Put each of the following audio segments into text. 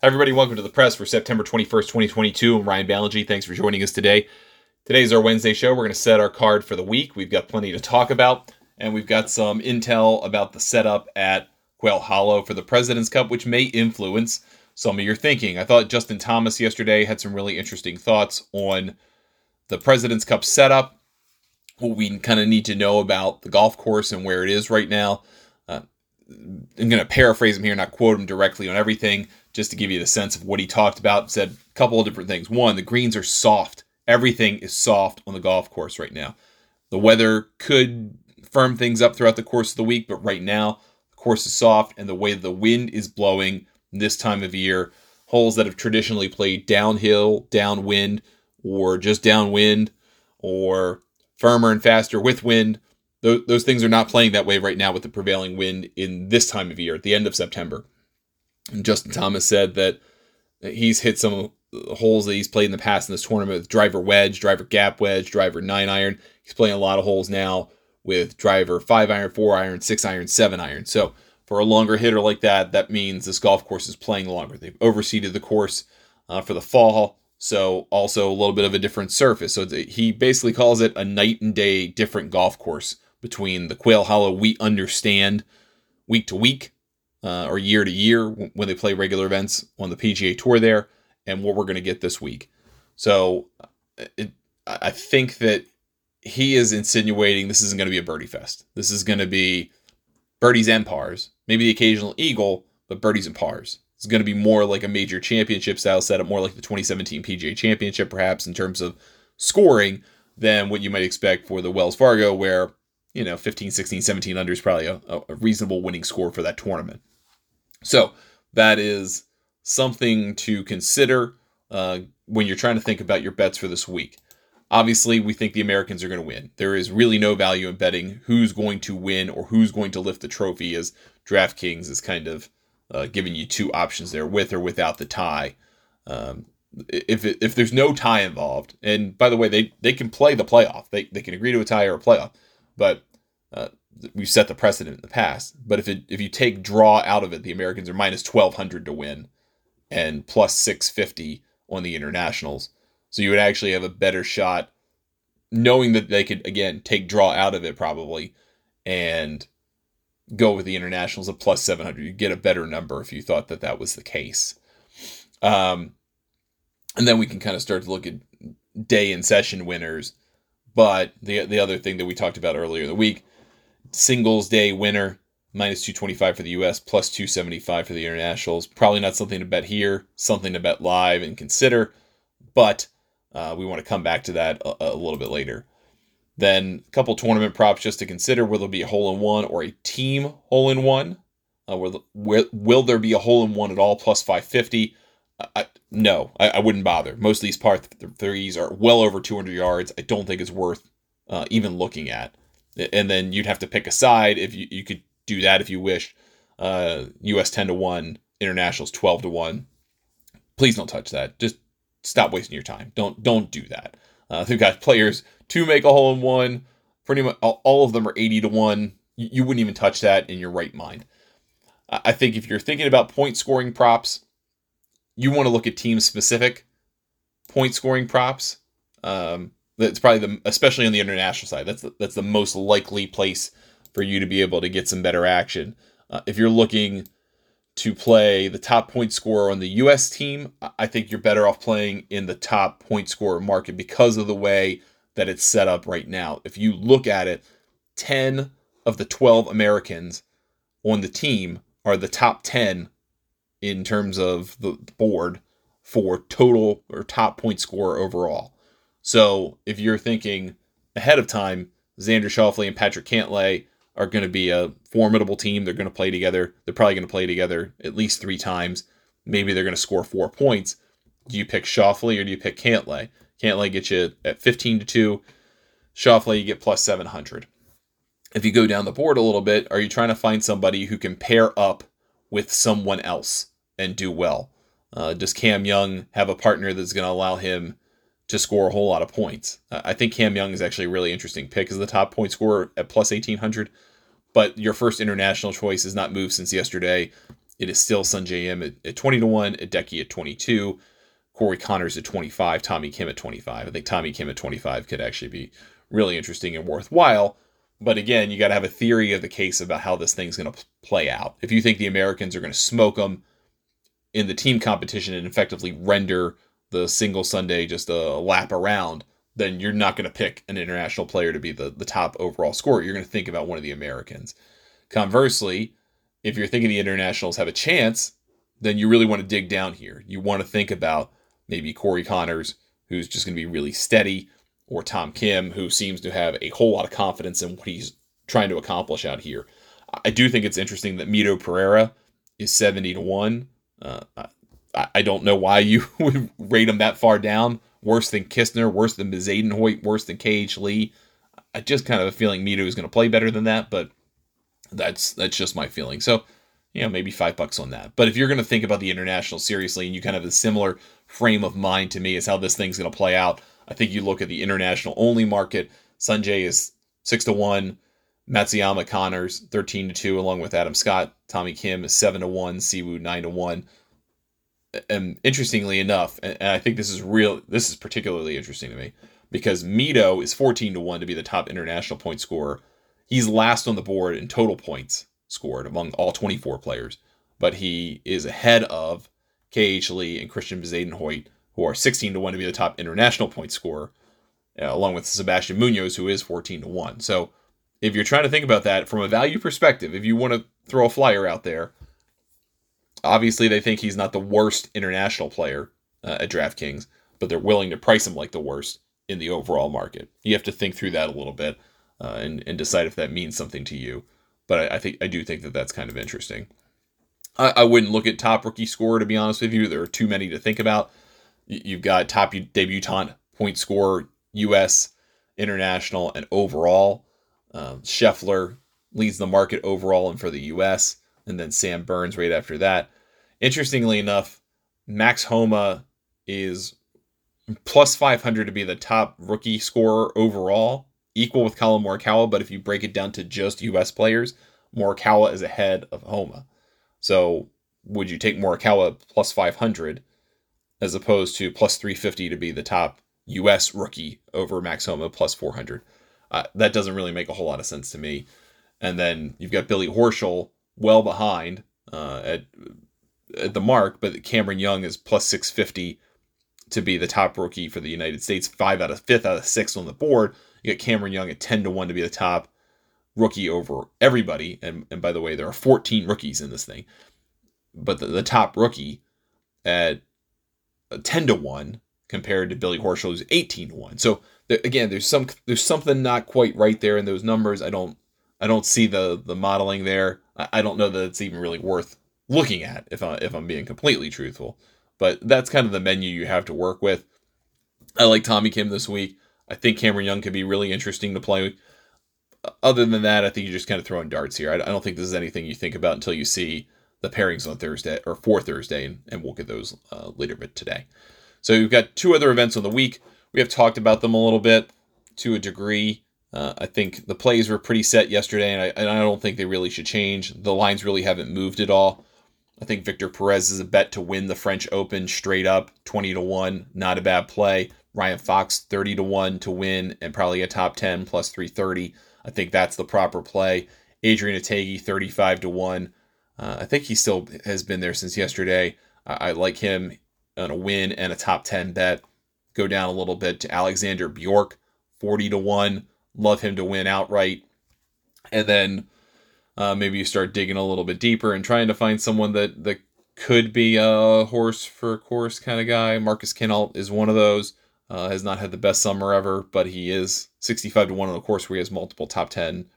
Hi, everybody. Welcome to the press for September 21st, 2022. I'm Ryan Ballengee. Thanks for joining us today. Today's our Wednesday show. We're going to set our card for the week. We've got plenty to talk about, and we've got some intel about the setup at Quail Hollow for the President's Cup, which may influence some of your thinking. I thought Justin Thomas yesterday had some really interesting thoughts on the President's Cup setup, what we kind of need to know about the golf course and where it is right now. I'm going to paraphrase him here, not quote him directly on everything, just to give you the sense of what he talked about. Said a couple of different things. One, the greens are soft. Everything is soft on the golf course right now. The weather could firm things up throughout the course of the week, but right now, the course is soft, and the way the wind is blowing this time of year, holes that have traditionally played downhill, downwind, or just downwind, or firmer and faster with wind, those things are not playing that way right now with the prevailing wind in this time of year, at the end of September. And Justin Thomas said that he's hit some holes that he's played in the past in this tournament with driver wedge, driver gap wedge, driver 9-iron. He's playing a lot of holes now with driver 5-iron, 4-iron, 6-iron, 7-iron. So for a longer hitter like that, that means this golf course is playing longer. They've overseeded the course for the fall, so also a little bit of a different surface. So he basically calls it a night and day different golf course between the Quail Hollow we understand week to week or year to year when they play regular events on the PGA Tour there, and what we're going to get this week. So I think that he is insinuating this isn't going to be a birdie fest. This is going to be birdies and pars, maybe the occasional eagle, but birdies and pars. It's going to be more like a major championship style setup, more like the 2017 PGA Championship perhaps in terms of scoring than what you might expect for the Wells Fargo, where 15, 16, 17 under is probably a reasonable winning score for that tournament. So that is something to consider when you're trying to think about your bets for this week. Obviously, we think the Americans are going to win. There is really no value in betting who's going to win or who's going to lift the trophy, as DraftKings is kind of giving you two options there, with or without the tie. If there's no tie involved, and by the way, they can play the playoff. They can agree to a tie or a playoff. But we've set the precedent in the past. But if you take draw out of it, the Americans are minus 1,200 to win and plus 650 on the internationals. So you would actually have a better shot knowing that they could, again, take draw out of it probably and go with the internationals at plus 700. You'd get a better number if you thought that was the case. And then we can kind of start to look at day and session winners. But the other thing that we talked about earlier in the week, singles day winner, minus 225 for the U.S., plus 275 for the internationals. Probably not something to bet here, something to bet live and consider, but we want to come back to that a little bit later. Then a couple tournament props just to consider. Will there be a hole-in-one or a team hole-in-one? Will there be a hole-in-one at all, plus 550? No, I wouldn't bother. Most of these par threes are well over 200 yards. I don't think it's worth even looking at. And then you'd have to pick a side if you could do that if you wished. US 10-1, internationals 12-1. Please don't touch that. Just stop wasting your time. Don't do that. They've got players to make a hole-in-one. Pretty much all of them are 80-1. You wouldn't even touch that in your right mind. I think if you're thinking about point scoring props, you want to look at team-specific point scoring props. That's probably especially on the international side. That's the most likely place for you to be able to get some better action. If you're looking to play the top point scorer on the U.S. team, I think you're better off playing in the top point scorer market because of the way that it's set up right now. If you look at it, 10 of the 12 Americans on the team are the top 10 in terms of the board for total or top point scorer overall. So if you're thinking ahead of time, Xander Schauffele and Patrick Cantlay are going to be a formidable team. They're going to play together. They're probably going to play together at least 3 times. Maybe they're going to score 4 points. Do you pick Schauffele or do you pick Cantlay? Cantlay gets you at 15-2. Schauffele, you get plus 700. If you go down the board a little bit, are you trying to find somebody who can pair up with someone else and do well? Does Cam Young have a partner that's going to allow him to score a whole lot of points? I think Cam Young is actually a really interesting pick as the top point scorer at plus 1,800. But your first international choice has not moved since yesterday. it is still Sungjae Im at 20 to 1, Hideki at 22, Corey Connors at 25, Tommy Kim at 25. I think Tommy Kim at 25 could actually be really interesting and worthwhile. But again, you got to have a theory of the case about how this thing's going to play out. If you think the Americans are going to smoke them in the team competition and effectively render the single Sunday just a lap around, then you're not going to pick an international player to be the top overall scorer. You're going to think about one of the Americans. Conversely, if you're thinking the internationals have a chance, then you really want to dig down here. You want to think about maybe Corey Connors, who's just going to be really steady, or Tom Kim, who seems to have a whole lot of confidence in what he's trying to accomplish out here. I do think it's interesting that Mito Pereira is 70 to 1. I don't know why you would rate him that far down. Worse than Kistner, worse than Bezuidenhout, worse than KH Lee. I just kind of have a feeling Mito is going to play better than that, but that's just my feeling. So, maybe $5 on that. But if you're going to think about the international seriously, and you kind of have a similar frame of mind to me as how this thing's going to play out, I think you look at the international only market. Sungjae is 6 to 1, Matsuyama Connors 13 to 2, along with Adam Scott. Tommy Kim is 7 to 1, Siwoo 9 to 1. And interestingly enough, and I think this is particularly interesting to me, because Mito is 14 to 1 to be the top international point scorer. He's last on the board in total points scored among all 24 players, but he is ahead of KH Lee and Christian Bezuidenhout, who are 16 to 1 to be the top international point scorer, along with Sebastian Munoz, who is 14 to 1. So if you're trying to think about that from a value perspective, if you want to throw a flyer out there, obviously they think he's not the worst international player at DraftKings, but they're willing to price him like the worst in the overall market. You have to think through that a little bit and decide if that means something to you. But I do think that that's kind of interesting. I wouldn't look at top rookie scorer, to be honest with you. There are too many to think about. You've got top debutant point scorer, U.S., international, and overall. Scheffler leads the market overall and for the U.S., and then Sam Burns right after that. Interestingly enough, Max Homa is plus 500 to be the top rookie scorer overall, equal with Collin Morikawa, but if you break it down to just U.S. players, Morikawa is ahead of Homa. So would you take Morikawa plus 500 as opposed to plus 350 to be the top U.S. rookie over Max Homa plus 400? That doesn't really make a whole lot of sense to me. And then you've got Billy Horschel well behind at the mark, but Cameron Young is plus 650 to be the top rookie for the United States, 5th out of 6 on the board. You got Cameron Young at 10 to 1 to be the top rookie over everybody. And by the way, there are 14 rookies in this thing. But the top rookie at 10 to 1 compared to Billy Horschel, who's 18 to 1. So again, there's something not quite right there in those numbers. I don't see the modeling there. I don't know that it's even really worth looking at if I'm being completely truthful. But that's kind of the menu you have to work with. I like Tommy Kim this week. I think Cameron Young could be really interesting to play. Other than that, I think you're just kind of throwing darts here. I don't think this is anything you think about until you see the pairings on Thursday or for Thursday, and we'll get those later bit today. So we've got 2 other events on the week. We have talked about them a little bit to a degree. I think the plays were pretty set yesterday, and I don't think they really should change. The lines really haven't moved at all. I think Victor Perez is a bet to win the French Open straight up, 20 to 1, not a bad play. Ryan Fox, 30 to 1 to win, and probably a top 10 plus 330. I think that's the proper play. Adrian Otaegui, 35 to 1. I think he still has been there since yesterday. I like him on a win and a top 10 bet. Go down a little bit to Alexander Bjork, 40 to 1. Love him to win outright. And then maybe you start digging a little bit deeper and trying to find someone that could be a horse for a course kind of guy. Marcus Kinault is one of those. Has not had the best summer ever, but he is 65 to 1 on a course where he has multiple top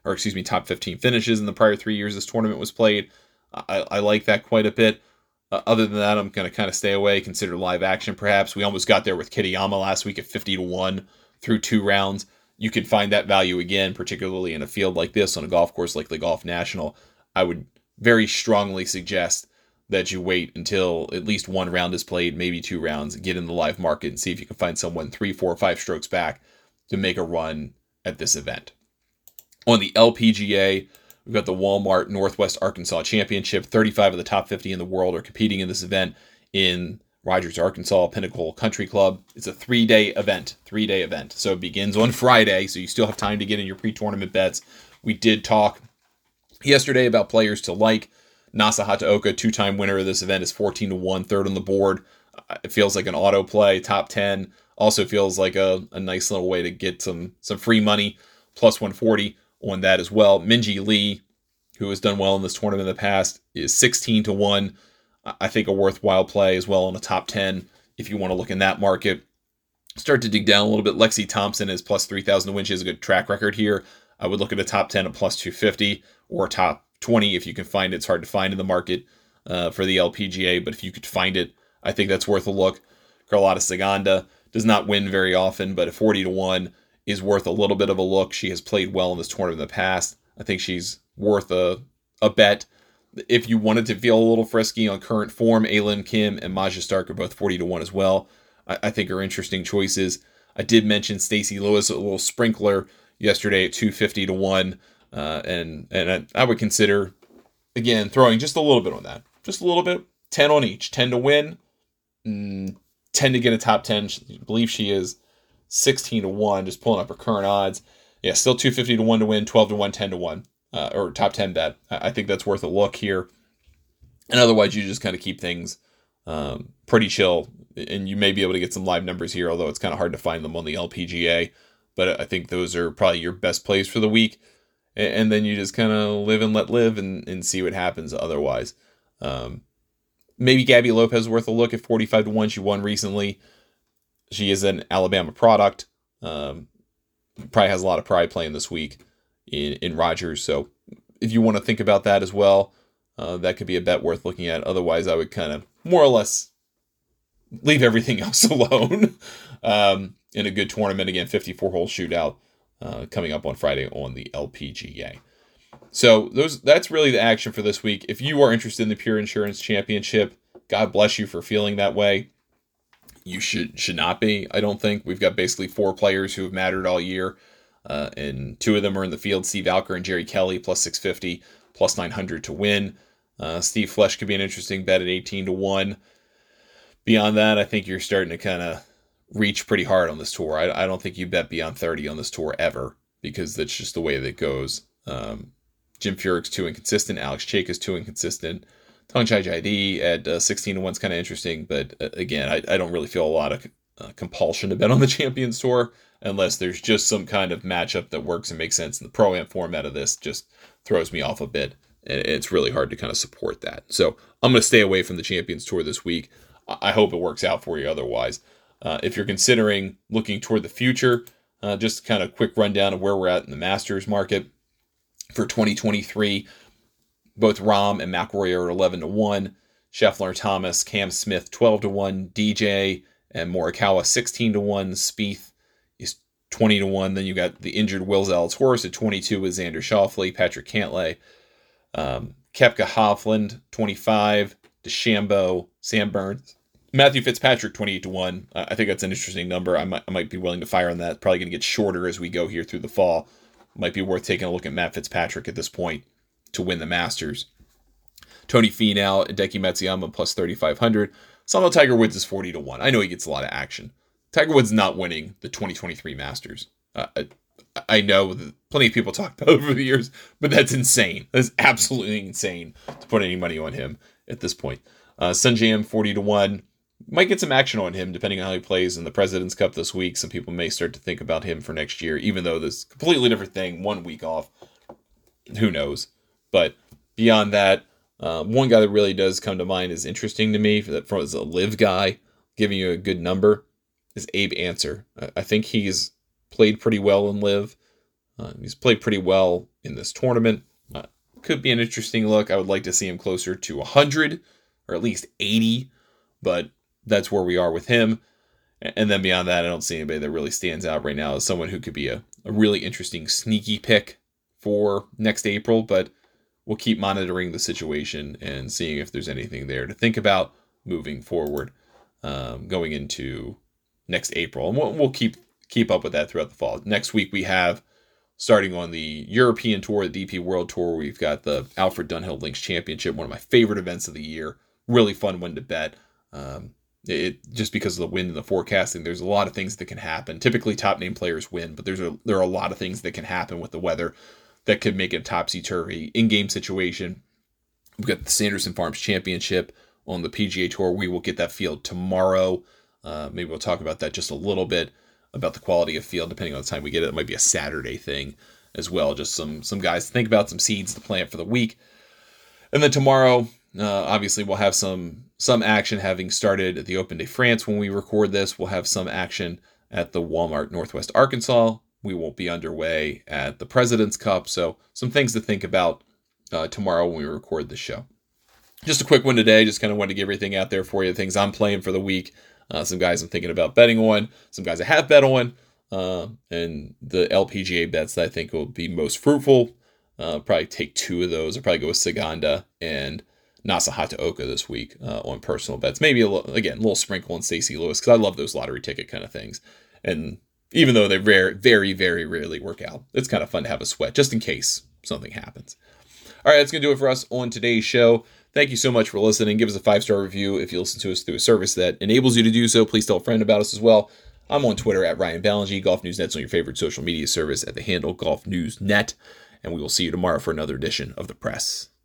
15 finishes in the prior 3 years this tournament was played. I like that quite a bit. Other than that, I'm going to kind of stay away, consider live action perhaps. We almost got there with Kitayama last week at 50 to 1 through 2 rounds. You could find that value again, particularly in a field like this on a golf course like the Golf National. I would very strongly suggest that you wait until at least 1 round is played, maybe 2 rounds, get in the live market and see if you can find someone 3, 4, 5 strokes back to make a run at this event. On the LPGA, We've got the Walmart Northwest Arkansas Championship. 35 of the top 50 in the world are competing in this event in Rogers, Arkansas, Pinnacle Country Club. It's a 3-day event. So it begins on Friday, so you still have time to get in your pre-tournament bets. We did talk yesterday about players to like. Nasa Hataoka, 2-time winner of this event, is 14-1, third on the board. It feels like an auto play, top 10. Also feels like a nice little way to get some free money, plus 140 on that as well. Minji Lee, who has done well in this tournament in the past, is 16-1. I think a worthwhile play as well on a top 10 if you want to look in that market. Start to dig down a little bit. Lexi Thompson is plus 3,000 to win. She has a good track record here. I would look at a top 10 at plus 250 or top 20 if you can find it. It's hard to find in the market for the LPGA, but if you could find it, I think that's worth a look. Carlotta Saganda does not win very often, but at 40-1 is worth a little bit of a look. She has played well in this tournament in the past. I think she's worth a bet. If you wanted to feel a little frisky on current form, Aylin Kim and Maja Stark are both 40-1 as well. I think are interesting choices. I did mention Stacey Lewis, a little sprinkler yesterday at 250-1. And I would consider, again, throwing just a little bit on that. Just a little bit. 10 on each. 10 to win. 10 to get a top 10. I believe she is 16-1. Just pulling up her current odds. Yeah, still 250-1 to win. 12-1, 10-1. Or top 10 bet. I think that's worth a look here. And otherwise, you just kind of keep things pretty chill. And you may be able to get some live numbers here, although it's kind of hard to find them on the LPGA. But I think those are probably your best plays for the week. And then you just kind of live and let live and see what happens otherwise. Maybe Gabby Lopez is worth a look at 45-1. She won recently. She is an Alabama product. Probably has a lot of pride playing this week in Rogers. So if you want to think about that as well, that could be a bet worth looking at. Otherwise, I would kind of more or less leave everything else alone in a good tournament. Again, 54-hole shootout coming up on Friday on the LPGA. So that's really the action for this week. If you are interested in the Pure Insurance Championship, God bless you for feeling that way. You should not be, I don't think. We've got basically 4 players who have mattered all year, and 2 of them are in the field, Steve Alker and Jerry Kelly, plus 650, plus 900 to win. Steve Flesch could be an interesting bet at 18-1. Beyond that, I think you're starting to kind of reach pretty hard on this tour. I don't think you bet beyond 30 on this tour ever, because that's just the way that it goes. Jim Furyk's too inconsistent. Alex Chayka is too inconsistent. Tongchai Jaidi at 16-1 is kind of interesting, but again, I don't really feel a lot of compulsion to bet on the Champions Tour unless there's just some kind of matchup that works and makes sense. And the Pro-Am format of this just throws me off a bit, and it's really hard to kind of support that. So I'm going to stay away from the Champions Tour this week. I hope it works out for you otherwise. If you're considering looking toward the future, just kind of quick rundown of where we're at in the Masters market for 2023. Both Rahm and McIlroy are 11-1. Scheffler, Thomas, Cam Smith 12-1. DJ and Morikawa 16-1. Spieth is 20-1. Then you got the injured Will Zalatoris at 22 with Xander Schauffele, Patrick Cantlay, Koepka Hovland 25, DeChambeau, Sam Burns, Matthew Fitzpatrick 28-1. I think that's an interesting number. I might be willing to fire on that. Probably going to get shorter as we go here through the fall. Might be worth taking a look at Matt Fitzpatrick at this point to win the Masters. Tony Finau, Hideki Matsuyama plus 3,500. Somehow Tiger Woods is 40-1. I know he gets a lot of action. Tiger Woods not winning the 2023 Masters. I know that plenty of people talk about it over the years, but that's insane. That's absolutely insane to put any money on him at this point. Sungjae 40-1. Might get some action on him depending on how he plays in the President's Cup this week. Some people may start to think about him for next year, even though this is a completely different thing. 1 week off. Who knows? But beyond that, one guy that really does come to mind is interesting to me as a live guy, giving you a good number, is Abe Answer. I think he's played pretty well in live. He's played pretty well in this tournament. Could be an interesting look. I would like to see him closer to 100 or at least 80, but that's where we are with him. And then beyond that, I don't see anybody that really stands out right now as someone who could be a really interesting sneaky pick for next April, but we'll keep monitoring the situation and seeing if there's anything there to think about moving forward going into next April. And we'll keep up with that throughout the fall. Next week we have starting on the European Tour, the DP World Tour. We've got the Alfred Dunhill Links Championship, one of my favorite events of the year. Really fun one to bet. It just because of the wind and the forecasting, there's a lot of things that can happen. Typically, top name players win, but there are a lot of things that can happen with the weather that could make it a topsy-turvy in-game situation. We've got the Sanderson Farms Championship on the PGA Tour. We will get that field tomorrow. Maybe we'll talk about that just a little bit, about the quality of field, depending on the time we get it. It might be a Saturday thing as well. Just some guys to think about, some seeds to plant for the week. And then tomorrow, obviously, we'll have some action having started at the Open de France when we record this. We'll have some action at the Walmart Northwest Arkansas. We won't be underway at the President's Cup. So some things to think about tomorrow when we record this show. Just a quick one today. Just kind of wanted to get everything out there for you. The things I'm playing for the week. Some guys I'm thinking about betting on. Some guys I have bet on. And the LPGA bets that I think will be most fruitful. Probably take two of those. I'll probably go with Saganda and Nasa Hataoka this week on personal bets. Maybe a little sprinkle on Stacey Lewis because I love those lottery ticket kind of things. And even though they very, very rarely work out, it's kind of fun to have a sweat just in case something happens. All right, that's going to do it for us on today's show. Thank you so much for listening. Give us a 5-star review if you listen to us through a service that enables you to do so. Please tell a friend about us as well. I'm on Twitter at Ryan Ballengee. Golf News Net's on your favorite social media service at the handle Golf News Net. And we will see you tomorrow for another edition of The Press.